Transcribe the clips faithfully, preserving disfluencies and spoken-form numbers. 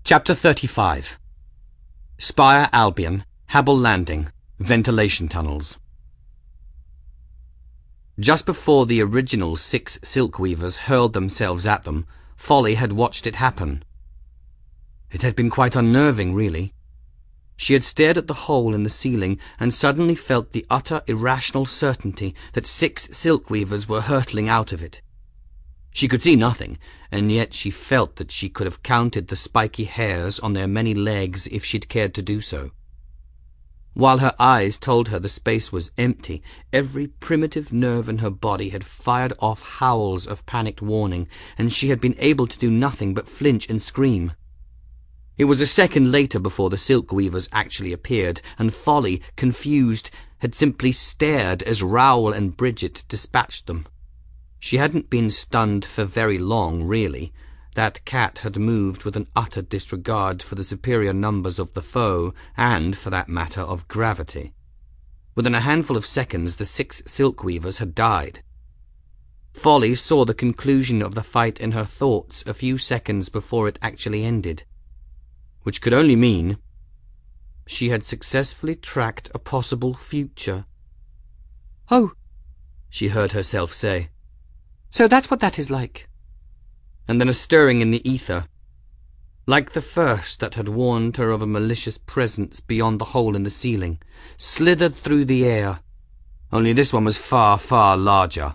Chapter thirty-five. Spire Albion, Habel Landing, Ventilation Tunnels. Just before the original six Silkweavers hurled themselves at them, Folly had watched it happen. It had been quite unnerving, really. She had stared at the hole in the ceiling and suddenly felt the utter irrational certainty that six Silkweavers were hurtling out of it. She could see nothing, and yet she felt that she could have counted the spiky hairs on their many legs if she'd cared to do so. While her eyes told her the space was empty, every primitive nerve in her body had fired off howls of panicked warning, and she had been able to do nothing but flinch and scream. It was a second later before the Silkweavers actually appeared, and Folly, confused, had simply stared as Raoul and Bridget dispatched them. She hadn't been stunned for very long, really. That cat had moved with an utter disregard for the superior numbers of the foe, and, for that matter, of gravity. Within a handful of seconds, the six Silkweavers had died. Folly saw the conclusion of the fight in her thoughts a few seconds before it actually ended, which could only mean she had successfully tracked a possible future. "Oh," she heard herself say. "So that's what that is like." And then a stirring in the ether, like the first that had warned her of a malicious presence beyond the hole in the ceiling, slithered through the air, only this one was far, far larger.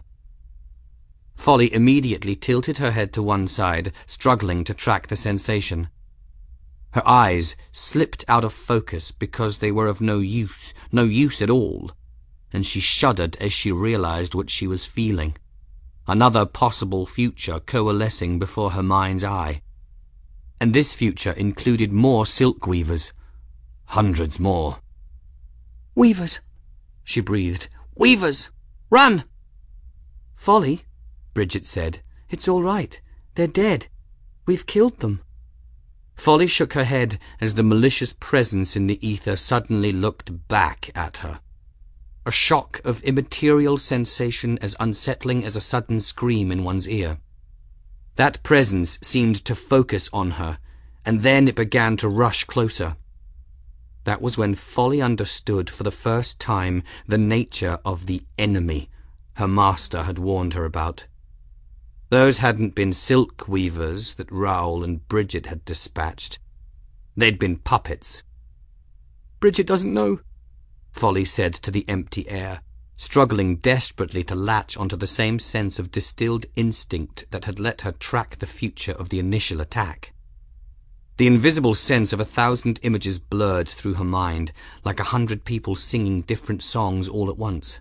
Folly immediately tilted her head to one side, struggling to track the sensation. Her eyes slipped out of focus because they were of no use, no use at all, and she shuddered as she realized what she was feeling. Another possible future coalescing before her mind's eye. And this future included more Silkweavers. Hundreds more. "Weavers," she breathed. "Weavers! Run!" "Folly," Bridget said. "It's all right. They're dead. We've killed them." Folly shook her head as the malicious presence in the ether suddenly looked back at her. A shock of immaterial sensation as unsettling as a sudden scream in one's ear. That presence seemed to focus on her, and then it began to rush closer. That was when Folly understood for the first time the nature of the enemy her master had warned her about. Those hadn't been Silkweavers that Raoul and Bridget had dispatched. They'd been puppets. "Bridget doesn't know," Folly said to the empty air, struggling desperately to latch onto the same sense of distilled instinct that had let her track the future of the initial attack. The invisible sense of a thousand images blurred through her mind, like a hundred people singing different songs all at once.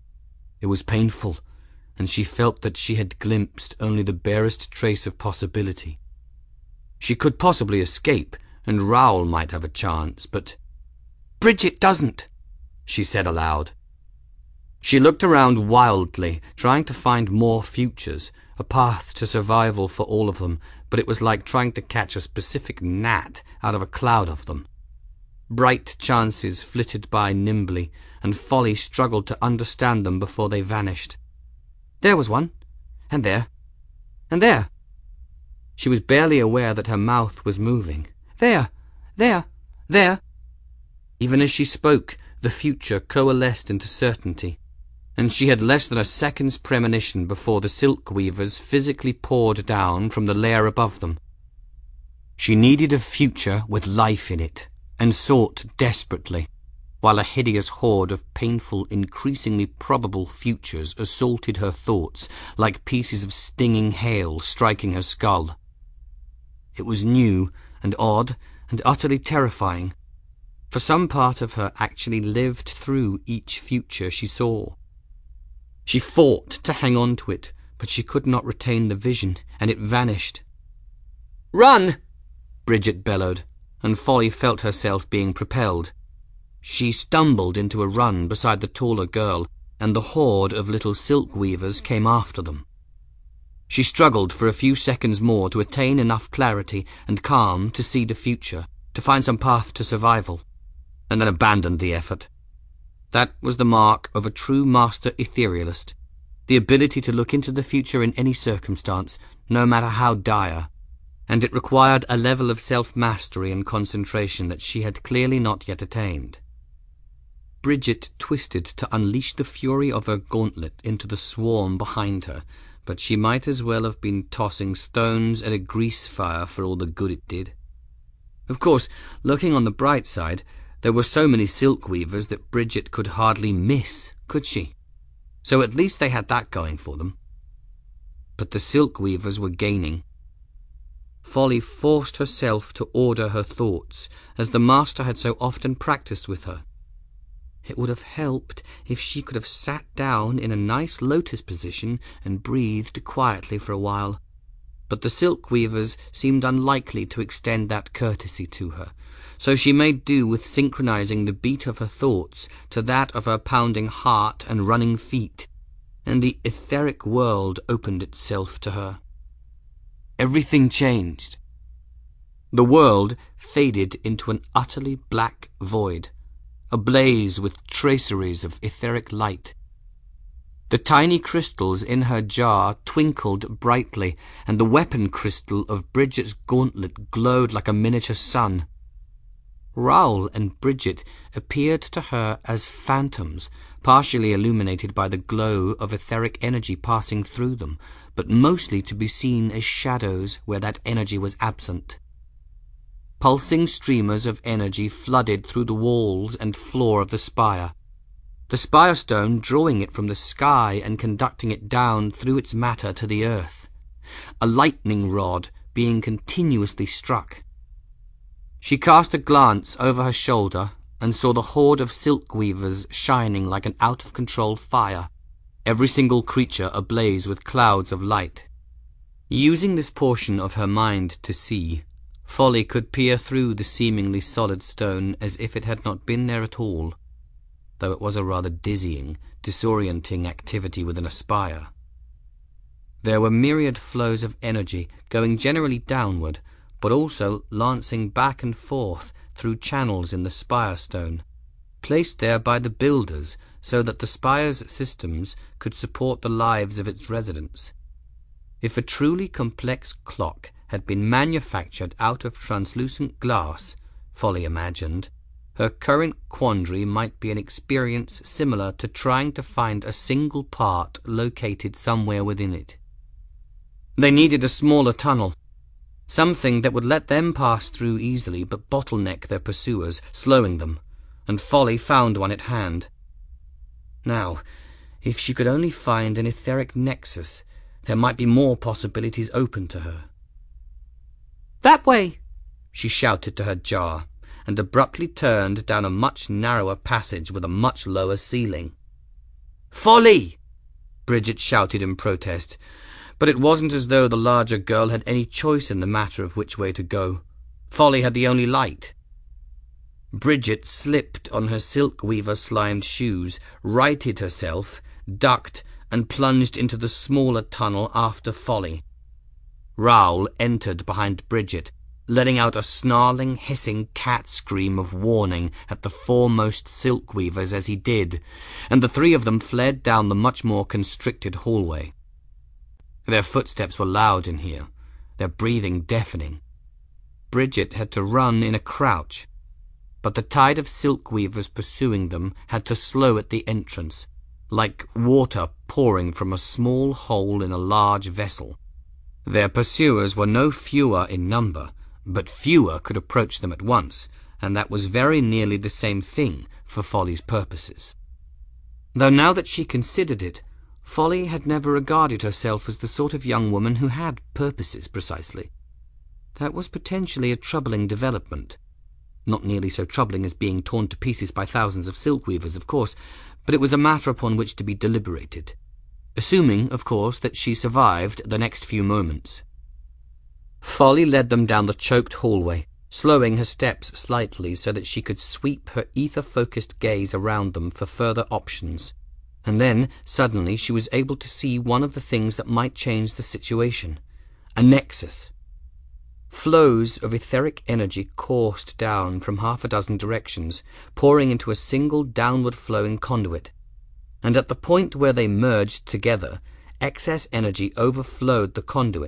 It was painful, and she felt that she had glimpsed only the barest trace of possibility. She could possibly escape, and Raoul might have a chance, but "Bridget doesn't," she said aloud. She looked around wildly, trying to find more futures, a path to survival for all of them, but it was like trying to catch a specific gnat out of a cloud of them. Bright chances flitted by nimbly, and Folly struggled to understand them before they vanished. There was one, and there, and there. She was barely aware that her mouth was moving. There, there, there. Even as she spoke, the future coalesced into certainty, and she had less than a second's premonition before the Silkweavers physically poured down from the layer above them. She needed a future with life in it, and sought desperately, while a hideous horde of painful, increasingly probable futures assaulted her thoughts like pieces of stinging hail striking her skull. It was new and odd and utterly terrifying, for some part of her actually lived through each future she saw. She fought to hang on to it, but she could not retain the vision, and it vanished. "Run!" Bridget bellowed, and Folly felt herself being propelled. She stumbled into a run beside the taller girl, and the horde of little Silkweavers came after them. She struggled for a few seconds more to attain enough clarity and calm to see the future, to find some path to survival, and then abandoned the effort. That was the mark of a true master etherealist, the ability to look into the future in any circumstance, no matter how dire. and it required a level of self-mastery and concentration that she had clearly not yet attained. Bridget twisted to unleash the fury of her gauntlet into the swarm behind her, but she might as well have been tossing stones at a grease fire for all the good it did. Of course, looking on the bright side, there were so many silk weavers that Bridget could hardly miss, could she? So at least they had that going for them. But the silk weavers were gaining. Folly forced herself to order her thoughts, as the master had so often practiced with her. It would have helped if she could have sat down in a nice lotus position and breathed quietly for a while. But the silk weavers seemed unlikely to extend that courtesy to her, so she made do with synchronizing the beat of her thoughts to that of her pounding heart and running feet, and the etheric world opened itself to her. Everything changed. The world faded into an utterly black void, ablaze with traceries of etheric light. The tiny crystals in her jar twinkled brightly, and the weapon crystal of Bridget's gauntlet glowed like a miniature sun. Raoul and Bridget appeared to her as phantoms, partially illuminated by the glow of etheric energy passing through them, but mostly to be seen as shadows where that energy was absent. Pulsing streamers of energy flooded through the walls and floor of the spire, the spire stone drawing it from the sky and conducting it down through its matter to the earth, a lightning rod being continuously struck. She cast a glance over her shoulder and saw the horde of silk weavers shining like an out-of-control fire, every single creature ablaze with clouds of light. Using this portion of her mind to see, Folly could peer through the seemingly solid stone as if it had not been there at all, though it was a rather dizzying, disorienting activity within a spire. There were myriad flows of energy going generally downward, but also lancing back and forth through channels in the spire stone, placed there by the builders so that the spire's systems could support the lives of its residents. If a truly complex clock had been manufactured out of translucent glass, Folly imagined, her current quandary might be an experience similar to trying to find a single part located somewhere within it. They needed a smaller tunnel, something that would let them pass through easily but bottleneck their pursuers, slowing them, and Folly found one at hand. Now, if she could only find an etheric nexus, there might be more possibilities open to her. "That way!" she shouted to her jar, and abruptly turned down a much narrower passage with a much lower ceiling. "Folly!" Bridget shouted in protest, but it wasn't as though the larger girl had any choice in the matter of which way to go. Folly had the only light. Bridget slipped on her silk weaver-slimed shoes, righted herself, ducked, and plunged into the smaller tunnel after Folly. Raoul entered behind Bridget, letting out a snarling, hissing cat scream of warning at the foremost silk weavers as he did, and the three of them fled down the much more constricted hallway. Their footsteps were loud in here, their breathing deafening. Bridget had to run in a crouch, but the tide of silk weavers pursuing them had to slow at the entrance, like water pouring from a small hole in a large vessel. Their pursuers were no fewer in number, but fewer could approach them at once, and that was very nearly the same thing for Folly's purposes. Though now that she considered it, Folly had never regarded herself as the sort of young woman who had purposes, precisely. That was potentially a troubling development. Not nearly so troubling as being torn to pieces by thousands of silk weavers, of course, but it was a matter upon which to be deliberated. Assuming, of course, that she survived the next few moments. Folly led them down the choked hallway, slowing her steps slightly so that she could sweep her ether-focused gaze around them for further options. And then, suddenly, she was able to see one of the things that might change the situation. A nexus. Flows of etheric energy coursed down from half a dozen directions, pouring into a single downward-flowing conduit. And at the point where they merged together, excess energy overflowed the conduit,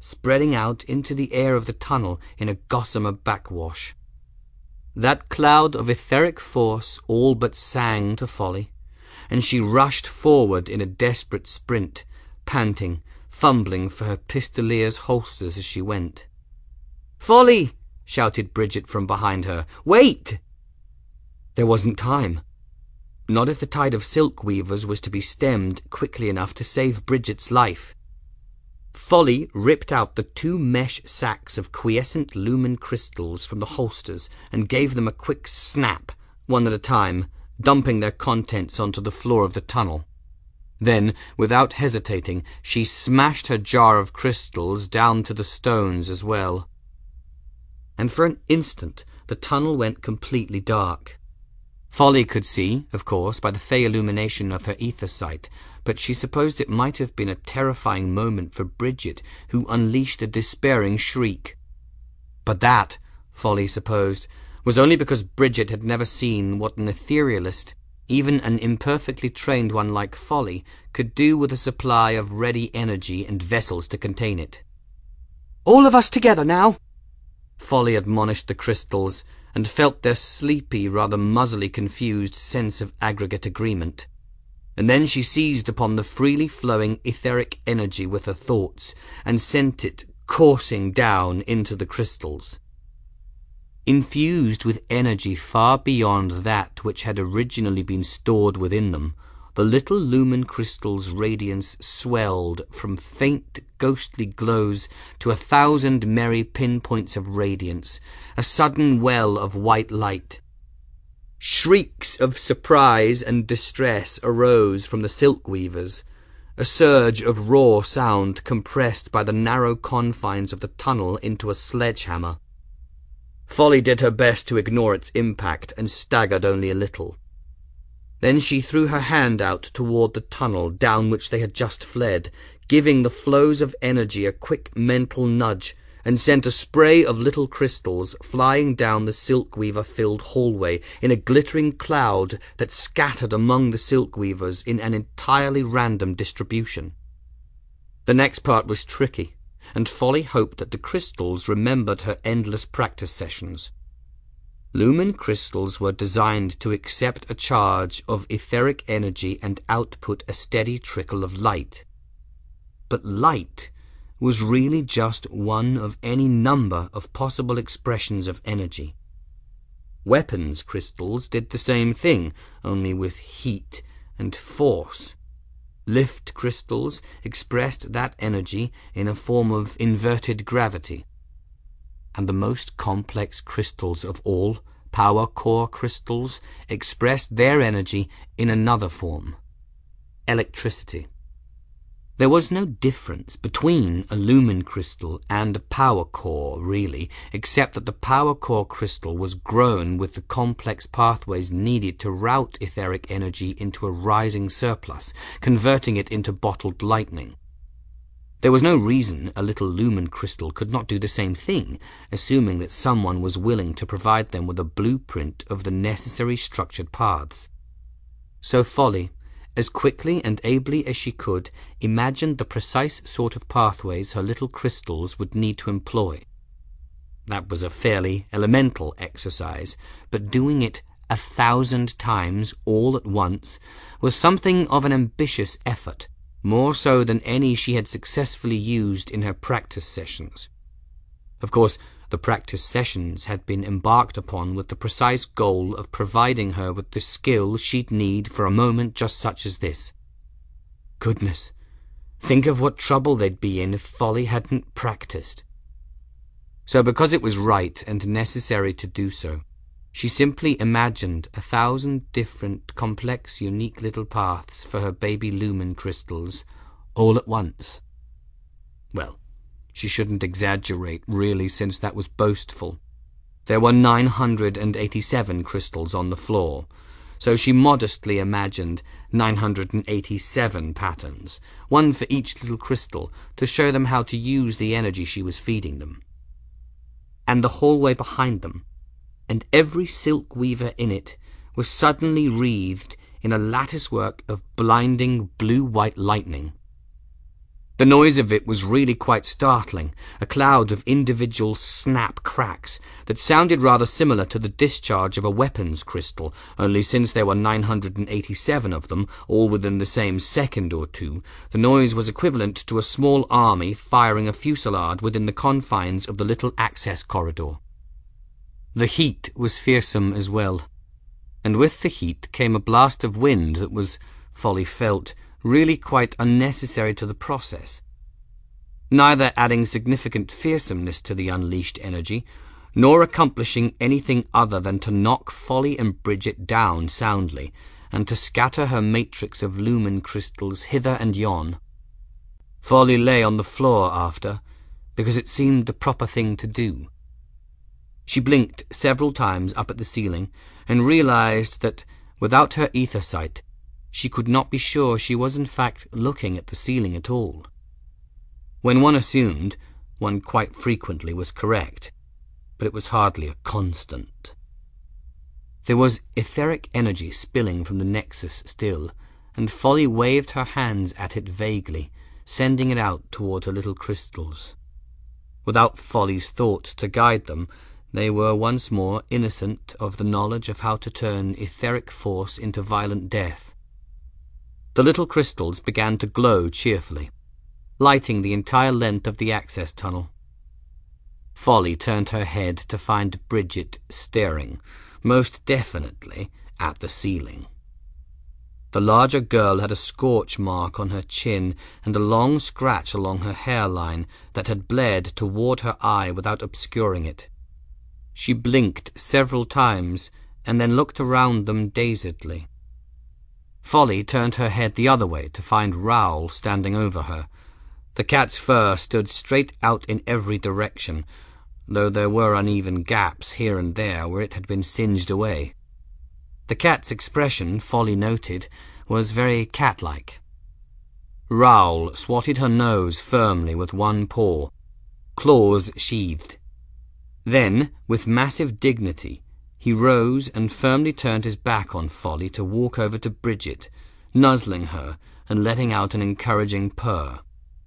spreading out into the air of the tunnel in a gossamer backwash. That cloud of etheric force all but sang to Folly, and she rushed forward in a desperate sprint, panting, fumbling for her pistolier's holsters as she went. "Folly!" shouted Bridget from behind her. "Wait!" There wasn't time. Not if the tide of silk weavers was to be stemmed quickly enough to save Bridget's life. Folly ripped out the two mesh sacks of quiescent lumen crystals from the holsters and gave them a quick snap, one at a time, dumping their contents onto the floor of the tunnel. Then, without hesitating, she smashed her jar of crystals down to the stones as well. And for an instant the tunnel went completely dark. Folly could see, of course, by the fey illumination of her ether sight, but she supposed it might have been a terrifying moment for Bridget, who unleashed a despairing shriek. But that, Folly supposed, was only because Bridget had never seen what an etherealist, even an imperfectly trained one like Folly, could do with a supply of ready energy and vessels to contain it. "All of us together now!" Folly admonished the crystals, and felt their sleepy, rather muzzily confused sense of aggregate agreement. And then she seized upon the freely flowing etheric energy with her thoughts, and sent it coursing down into the crystals. Infused with energy far beyond that which had originally been stored within them, the little lumen crystals' radiance swelled from faint ghostly glows to a thousand merry pinpoints of radiance, a sudden well of white light. Shrieks of surprise and distress arose from the silk weavers, a surge of raw sound compressed by the narrow confines of the tunnel into a sledgehammer. Folly did her best to ignore its impact and staggered only a little. Then she threw her hand out toward the tunnel down which they had just fled, giving the flows of energy a quick mental nudge, and sent a spray of little crystals flying down the silk weaver-filled hallway in a glittering cloud that scattered among the silk weavers in an entirely random distribution. The next part was tricky, and Folly hoped that the crystals remembered her endless practice sessions. Lumen crystals were designed to accept a charge of etheric energy and output a steady trickle of light. But light was really just one of any number of possible expressions of energy. Weapons crystals did the same thing, only with heat and force. Lift crystals expressed that energy in a form of inverted gravity. And the most complex crystals of all, power core crystals, expressed their energy in another form, electricity. There was no difference between a lumen crystal and a power core, really, except that the power core crystal was grown with the complex pathways needed to route etheric energy into a rising surplus, converting it into bottled lightning. There was no reason a little lumen crystal could not do the same thing, assuming that someone was willing to provide them with a blueprint of the necessary structured paths. So Folly, as quickly and ably as she could, imagined the precise sort of pathways her little crystals would need to employ. That was a fairly elemental exercise, but doing it a thousand times all at once was something of an ambitious effort, more so than any she had successfully used in her practice sessions. Of course, the practice sessions had been embarked upon with the precise goal of providing her with the skill she'd need for a moment just such as this. Goodness, think of what trouble they'd be in if Folly hadn't practiced. So because it was right and necessary to do so, she simply imagined a thousand different, complex, unique little paths for her baby lumen crystals, all at once. Well, she shouldn't exaggerate, really, since that was boastful. There were nine hundred and eighty-seven crystals on the floor, so she modestly imagined nine hundred and eighty-seven patterns, one for each little crystal, to show them how to use the energy she was feeding them. And the hallway behind them, and every silk weaver in it, was suddenly wreathed in a latticework of blinding blue-white lightning. The noise of it was really quite startling, a cloud of individual snap cracks that sounded rather similar to the discharge of a weapons crystal, only since there were nine hundred eighty-seven of them, all within the same second or two, the noise was equivalent to a small army firing a fusillade within the confines of the little access corridor. The heat was fearsome as well, and with the heat came a blast of wind that was, Folly felt, really quite unnecessary to the process, neither adding significant fearsomeness to the unleashed energy, nor accomplishing anything other than to knock Folly and Bridget down soundly, and to scatter her matrix of lumen crystals hither and yon. Folly lay on the floor after, because it seemed the proper thing to do. She blinked several times up at the ceiling, and realized that, without her ether sight, she could not be sure she was in fact looking at the ceiling at all. When one assumed, one quite frequently was correct, but it was hardly a constant. There was etheric energy spilling from the nexus still, and Folly waved her hands at it vaguely, sending it out toward her little crystals. Without Folly's thought to guide them, they were once more innocent of the knowledge of how to turn etheric force into violent death. The little crystals began to glow cheerfully, lighting the entire length of the access tunnel. Folly turned her head to find Bridget staring, most definitely, at the ceiling. The larger girl had a scorch mark on her chin and a long scratch along her hairline that had bled toward her eye without obscuring it. She blinked several times and then looked around them dazedly. Folly turned her head the other way to find Raoul standing over her. The cat's fur stood straight out in every direction, though there were uneven gaps here and there where it had been singed away. The cat's expression, Folly noted, was very cat-like. Raoul swatted her nose firmly with one paw, claws sheathed. Then, with massive dignity, he rose and firmly turned his back on Folly to walk over to Bridget, nuzzling her and letting out an encouraging purr.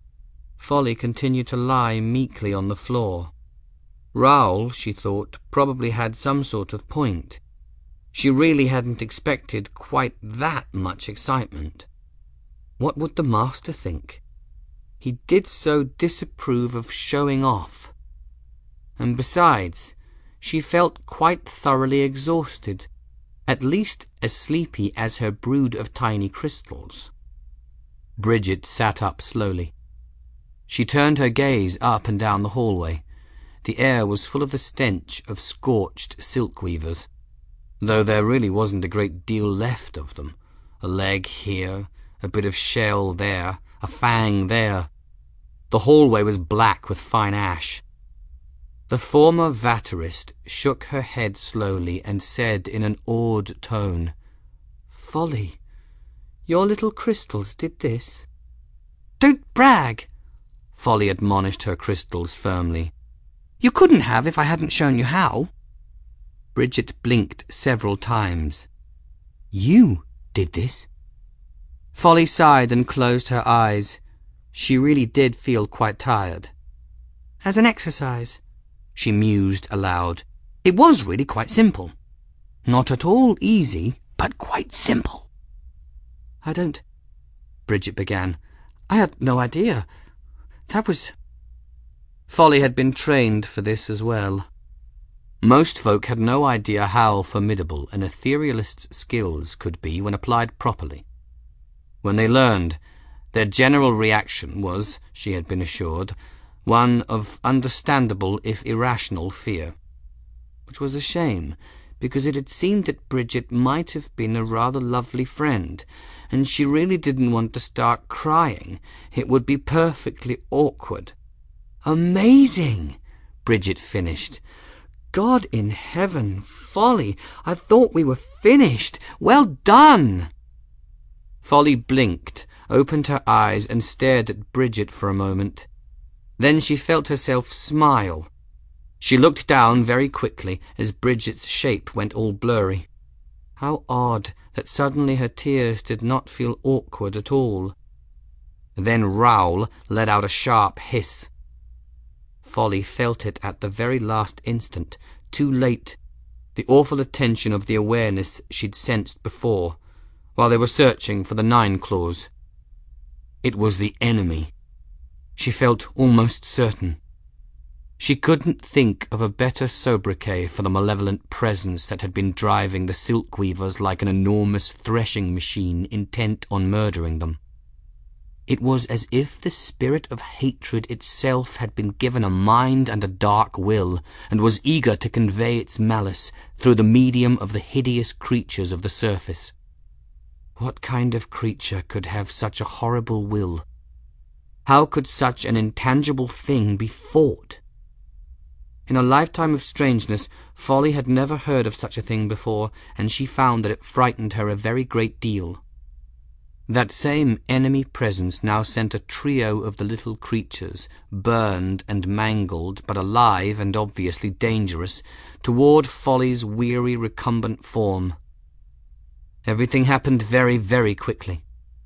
Folly continued to lie meekly on the floor. Raoul, she thought, probably had some sort of point. She really hadn't expected quite that much excitement. What would the master think? He did so disapprove of showing off. And besides, she felt quite thoroughly exhausted, at least as sleepy as her brood of tiny crystals. Bridget sat up slowly. She turned her gaze up and down the hallway. The air was full of the stench of scorched silk weavers, though there really wasn't a great deal left of them. A leg here, a bit of shell there, a fang there. The hallway was black with fine ash. The former Vaterist shook her head slowly and said in an awed tone, "Folly, your little crystals did this." "Don't brag," Folly admonished her crystals firmly. "You couldn't have if I hadn't shown you how." Bridget blinked several times. "You did this?" Folly sighed and closed her eyes. She really did feel quite tired. "As an exercise," she mused aloud. "It was really quite simple. Not at all easy, but quite simple." "I don't—" Bridget began. "I had no idea. That was—" Folly had been trained for this as well. Most folk had no idea how formidable an etherealist's skills could be when applied properly. When they learned, their general reaction was, she had been assured, one of understandable if irrational fear, which was a shame, because it had seemed that Bridget might have been a rather lovely friend, and she really didn't want to start crying. It would be perfectly awkward. "Amazing," Bridget finished. "God in heaven, Folly, I thought we were finished. Well done." Folly blinked, opened her eyes and stared at Bridget for a moment. Then she felt herself smile. She looked down very quickly as Bridget's shape went all blurry. How odd that suddenly her tears did not feel awkward at all. Then Raoul let out a sharp hiss. Folly felt it at the very last instant, too late, the awful attention of the awareness she'd sensed before, while they were searching for the Nine Claws. It was the enemy. She felt almost certain. She couldn't think of a better sobriquet for the malevolent presence that had been driving the Silk Weavers like an enormous threshing machine intent on murdering them. It was as if the spirit of hatred itself had been given a mind and a dark will, and was eager to convey its malice through the medium of the hideous creatures of the surface. What kind of creature could have such a horrible will? How could such an intangible thing be fought? In a lifetime of strangeness, Folly had never heard of such a thing before, and she found that it frightened her a very great deal. That same enemy presence now sent a trio of the little creatures, burned and mangled, but alive and obviously dangerous, toward Folly's weary, recumbent form. Everything happened very, very quickly.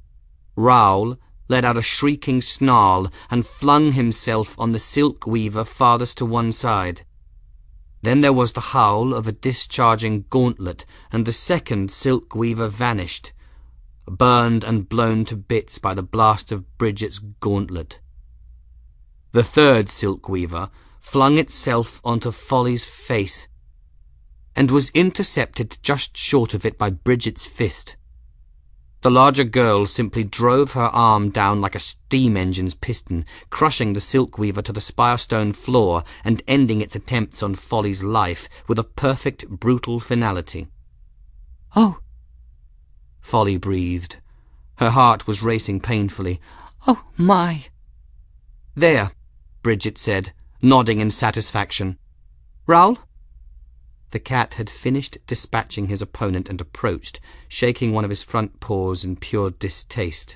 Raoul let out a shrieking snarl and flung himself on the Silk Weaver farthest to one side. Then there was the howl of a discharging gauntlet, and the second Silk Weaver vanished, burned and blown to bits by the blast of Bridget's gauntlet. The third Silk Weaver flung itself onto Folly's face, and was intercepted just short of it by Bridget's fist. The larger girl simply drove her arm down like a steam engine's piston, crushing the Silk Weaver to the spire-stone floor and ending its attempts on Folly's life with a perfect, brutal finality. "Oh!" Folly breathed. Her heart was racing painfully. "Oh, my!" "There," Bridget said, nodding in satisfaction. "Raoul?" The cat had finished dispatching his opponent and approached, shaking one of his front paws in pure distaste.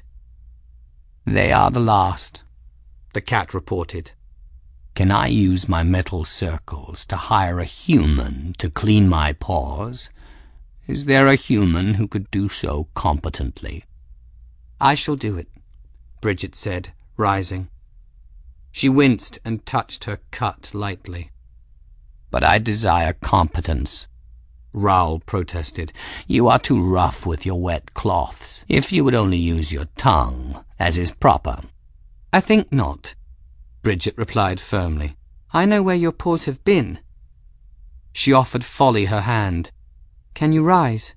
"They are the last," the cat reported. "Can I use my metal circles to hire a human to clean my paws? Is there a human who could do so competently?" "I shall do it," Bridget said, rising. She winced and touched her cut lightly. "But I desire competence," Raoul protested. "You are too rough with your wet cloths. If you would only use your tongue, as is proper." "I think not," Bridget replied firmly. "I know where your paws have been." She offered Folly her hand. "Can you rise?"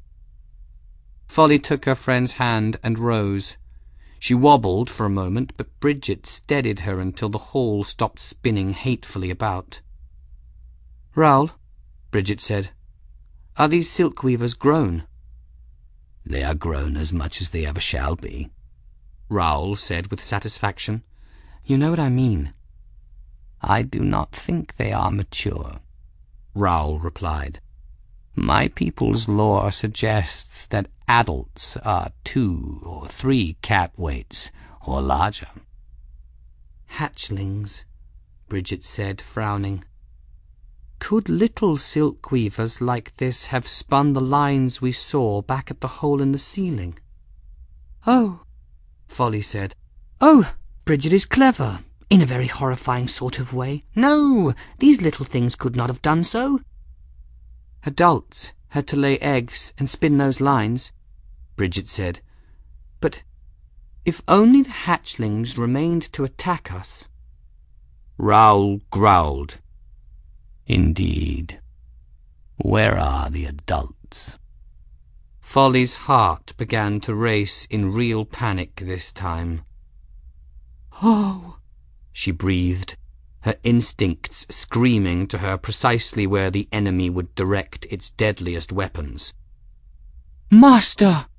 Folly took her friend's hand and rose. She wobbled for a moment, but Bridget steadied her until the hall stopped spinning hatefully about. "Raoul," Bridget said, "are these Silk Weavers grown?" "They are grown as much as they ever shall be," Raoul said with satisfaction. "You know what I mean." "I do not think they are mature," Raoul replied. "My people's lore suggests that adults are two or three cat weights, or larger." "Hatchlings," Bridget said, frowning. "Could little Silk Weavers like this have spun the lines we saw back at the hole in the ceiling?" "Oh," Folly said. "Oh, Bridget is clever, in a very horrifying sort of way. No, these little things could not have done so." "Adults had to lay eggs and spin those lines," Bridget said. "But if only the hatchlings remained to attack us." Raoul growled. "Indeed. Where are the adults?" Folly's heart began to race in real panic this time. "Oh," she breathed, her instincts screaming to her precisely where the enemy would direct its deadliest weapons. "Master!"